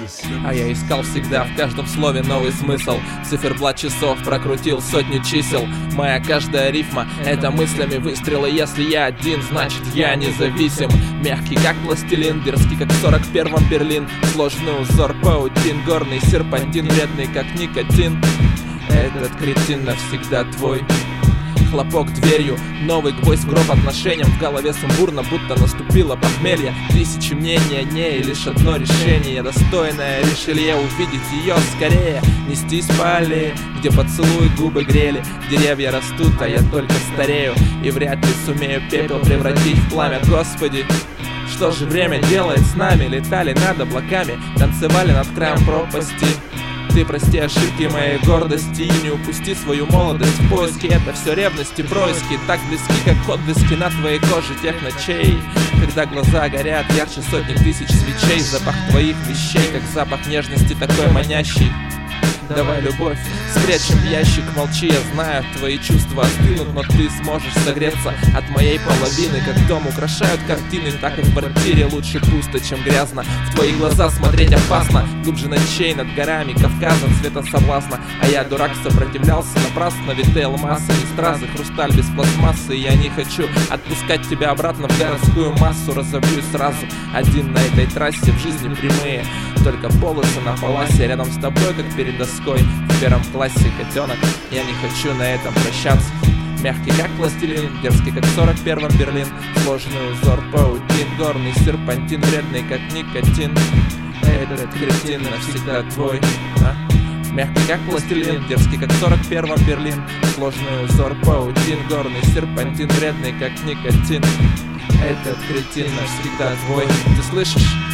А я искал всегда в каждом слове новый смысл. Циферблат часов прокрутил сотню чисел. Моя каждая рифма — это мыслями выстрелы. Если я один, значит я независим. Мягкий как пластилин, дерзкий как в 41-м Берлин. Сложный узор паутин, горный серпантин, вредный как никотин. Этот кретин навсегда твой. Хлопок дверью, новый гвоздь в гроб отношениям. В голове сумбурно, будто наступило похмелье. Тысячи мнений о ней, лишь одно решение. Достойное Ришелье, увидеть ее скорее. Нестись по аллее, где поцелуи губы грели. Деревья растут, а я только старею. И вряд ли сумею пепел превратить в пламя. Господи, что же время делает с нами? Летали над облаками, танцевали над краем пропасти. Ты прости ошибки моей гордости и не упусти свою молодость в поиске. Это все ревности, происки, так близки, как отблески на твоей коже тех ночей, когда глаза горят ярче сотни тысяч свечей. Запах твоих вещей, как запах нежности, такой манящий. Давай, любовь, спрячем в ящик, молчи, я знаю, твои чувства остынут, но ты сможешь согреться от моей половины. Как дом украшают картины, так и в квартире лучше пусто, чем грязно. В твои глаза смотреть опасно, глубже ночей над горами Кавказа цвета соблазна. А я, дурак, сопротивлялся напрасно, ведь ты алмазы не стразы, хрусталь без пластмассы. И я не хочу отпускать тебя обратно в городскую массу. Разобьюсь сразу, один на этой трассе, в жизни прямые только полосы на паласе. Рядом с тобой, как перед доской в первом классе, котенок. Я не хочу на этом прощаться. Мягкий как пластилин, дерзкий как в 41-м Берлин. Сложный узор паутин, горный серпантин, вредный как никотин. Этот кретин навсегда твой. Мягкий как пластилин, дерзкий как в 41-м Берлин. Сложный узор паутин, горный серпантин, вредный как никотин. Этот кретин навсегда твой. Ты слышишь?